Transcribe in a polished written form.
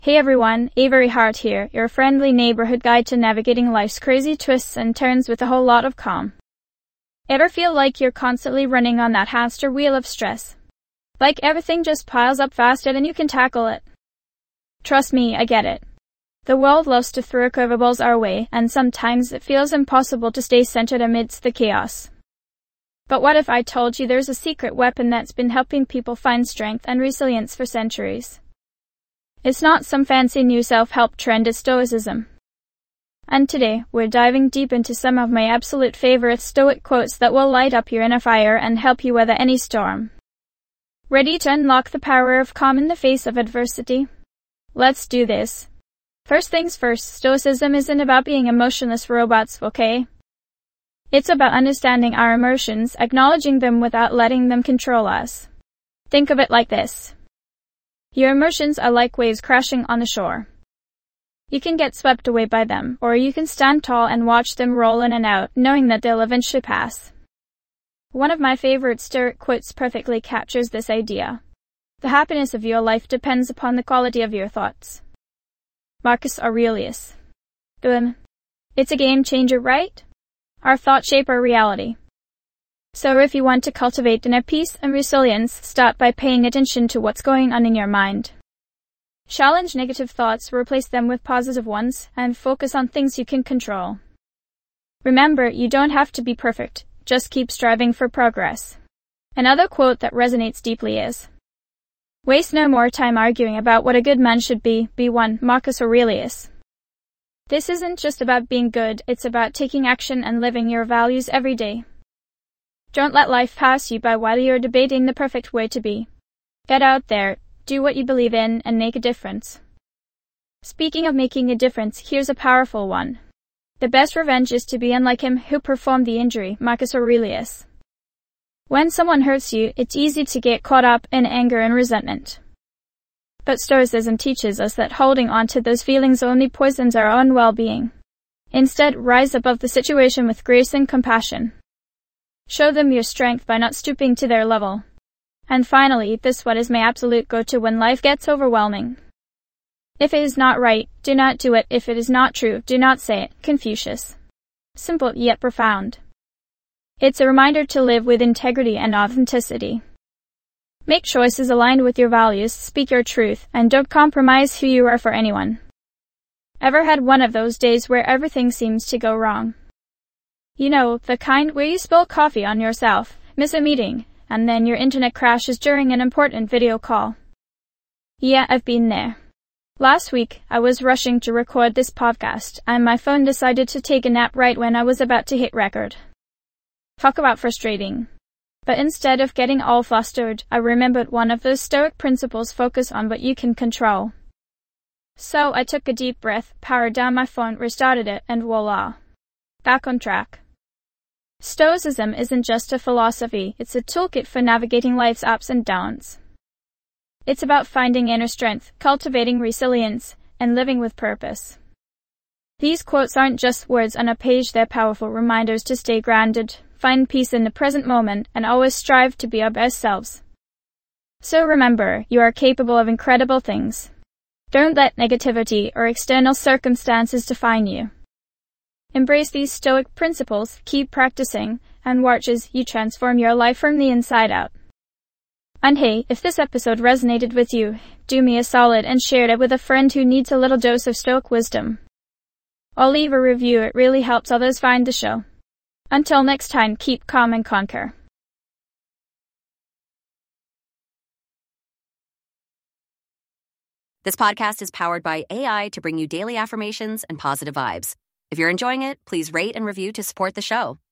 Hey everyone, Avery Hart here, your friendly neighborhood guide to navigating life's crazy twists and turns with a whole lot of calm. Ever feel like you're constantly running on that hamster wheel of stress? Like everything just piles up faster than you can tackle it? Trust me, I get it. The world loves to throw curveballs our way, and sometimes it feels impossible to stay centered amidst the chaos. But what if I told you there's a secret weapon that's been helping people find strength and resilience for centuries? It's not some fancy new self-help trend, it's Stoicism. And today, we're diving deep into some of my absolute favorite Stoic quotes that will light up your inner fire and help you weather any storm. Ready to unlock the power of calm in the face of adversity? Let's do this. First things first, Stoicism isn't about being emotionless robots, okay? It's about understanding our emotions, acknowledging them without letting them control us. Think of it like this. Your emotions are like waves crashing on the shore. You can get swept away by them, or you can stand tall and watch them roll in and out, knowing that they'll eventually pass. One of my favorite Stoic quotes perfectly captures this idea. The happiness of your life depends upon the quality of your thoughts. Marcus Aurelius. It's a game changer, right? Our thoughts shape our reality. So if you want to cultivate inner peace and resilience, start by paying attention to what's going on in your mind. Challenge negative thoughts, replace them with positive ones, and focus on things you can control. Remember, you don't have to be perfect, just keep striving for progress. Another quote that resonates deeply is, "Waste no more time arguing about what a good man should be one, Marcus Aurelius." This isn't just about being good, it's about taking action and living your values every day. Don't let life pass you by while you're debating the perfect way to be. Get out there, do what you believe in, and make a difference. Speaking of making a difference, here's a powerful one. The best revenge is to be unlike him who performed the injury, Marcus Aurelius. When someone hurts you, it's easy to get caught up in anger and resentment. But Stoicism teaches us that holding on to those feelings only poisons our own well-being. Instead, rise above the situation with grace and compassion. Show them your strength by not stooping to their level. And finally, this one is my absolute go-to when life gets overwhelming. If it is not right, do not do it. If it is not true, do not say it. Confucius. Simple yet profound. It's a reminder to live with integrity and authenticity. Make choices aligned with your values, speak your truth, and don't compromise who you are for anyone. Ever had one of those days where everything seems to go wrong? You know, the kind where you spill coffee on yourself, miss a meeting, and then your internet crashes during an important video call. Yeah, I've been there. Last week, I was rushing to record this podcast, and my phone decided to take a nap right when I was about to hit record. Talk about frustrating. But instead of getting all flustered, I remembered one of those Stoic principles: focus on what you can control. So I took a deep breath, powered down my phone, restarted it, and voila. Back on track. Stoicism isn't just a philosophy, it's a toolkit for navigating life's ups and downs. It's about finding inner strength, cultivating resilience, and living with purpose. These quotes aren't just words on a page, they're powerful reminders to stay grounded, find peace in the present moment, and always strive to be our best selves. So remember, you are capable of incredible things. Don't let negativity or external circumstances define you. Embrace these Stoic principles, keep practicing, and watch as you transform your life from the inside out. And hey, if this episode resonated with you, do me a solid and share it with a friend who needs a little dose of Stoic wisdom. Or leave a review, it really helps others find the show. Until next time, keep calm and conquer. This podcast is powered by AI to bring you daily affirmations and positive vibes. If you're enjoying it, please rate and review to support the show.